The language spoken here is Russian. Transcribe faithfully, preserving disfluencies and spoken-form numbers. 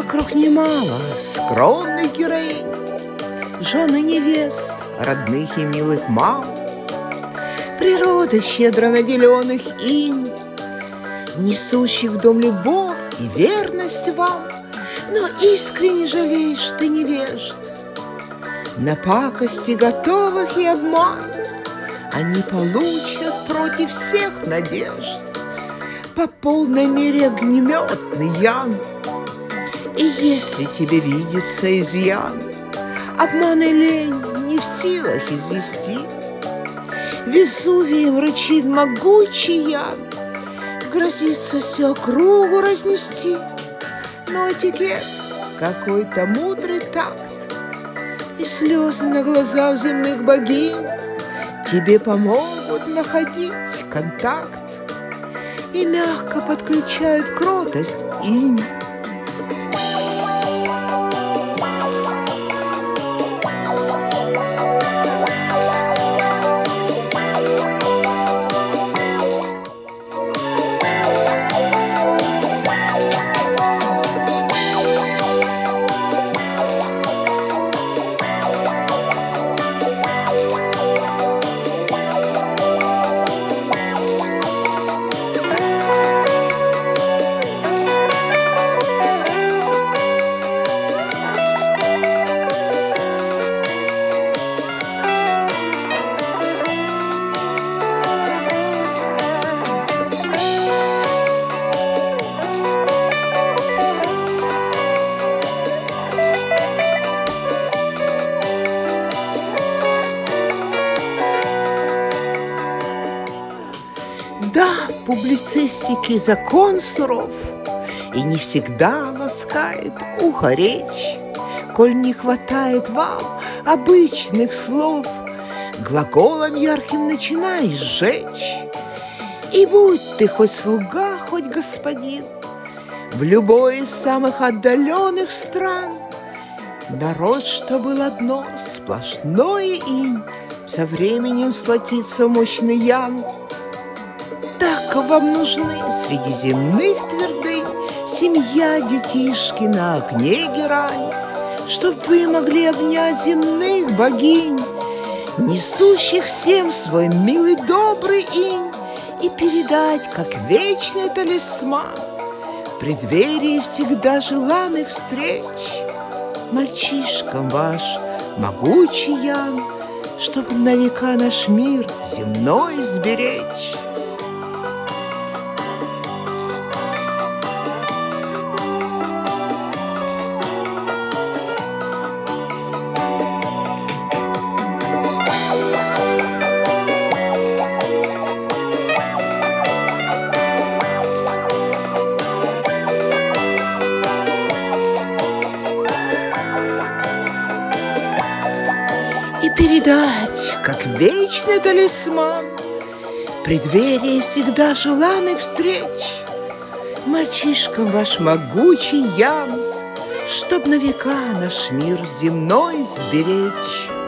Вокруг немало скромных героинь, жен и невест, родных и милых мам. Природа щедро наделенных инь, несущих в дом любовь и верность вам. Но искренне жалеешь ты невежд, на пакости готовых и обман. Они получат против всех надежд по полной мере огнеметный ян. И если тебе видится изъян, обман и лень не в силах извести, Везувием рычит могучий ян, грозится всю округу разнести. Но этикет, какой-то мудрый такт и слезы на глазах земных богинь тебе помогут находить контакт и мягко подключают кротость инь. Да, в публицистике закон суров, и не всегда ласкает ухо речь. Коль не хватает вам обычных слов, глаголом ярким начинай сжечь. И будь ты хоть слуга, хоть господин, в любой из самых отдаленных стран, народ, что был одно сплошное инь, со временем сплотится мощный ян. Так вам нужны среди земных твердынь семья, детишки, на окне герань, чтоб вы могли обнять земных богинь, несущих всем свой милый добрый инь, и передать, как вечный талисман, в преддверии всегда желанных встреч, мальчишкам ваш могучий ян, чтоб на века наш мир земной сберечь. И передать, как вечный талисман, в преддверии всегда желанных встреч, мальчишкам ваш могучий ян, чтоб на века наш мир земной сберечь.